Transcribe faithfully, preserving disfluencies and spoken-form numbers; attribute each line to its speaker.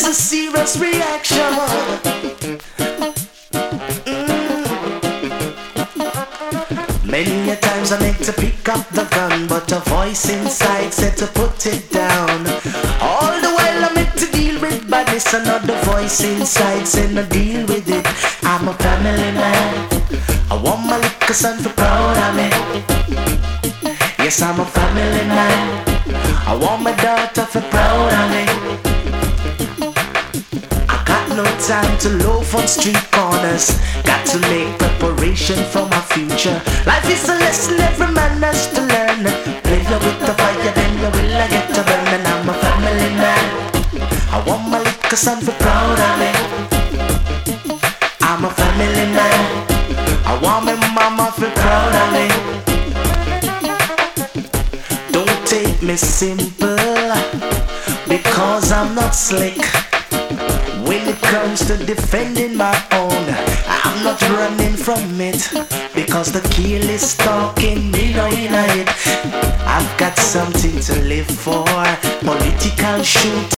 Speaker 1: a serious reaction. Many a times I meant to pick up the gun, but a voice inside said to put it down. All the while I meant to deal with badness, another voice inside said no deal with it. I'm a family man, I want my little son for proud of me. Yes, I'm a family man, I want my daughter for proud of me. I got no time to loaf on street corners, got to make preparation for my future. Life is a lesson every man has to learn. Play you with the fire, then you will get to burn. And I'm a family man, I want my little son for proud of me. I'm a family man, I want my mama for proud of me. Don't take me simple, because I'm not slick. When it comes to defending my own, I'm not running from it, because the kill is stalking me now in it. I've got something to live for, political shoot.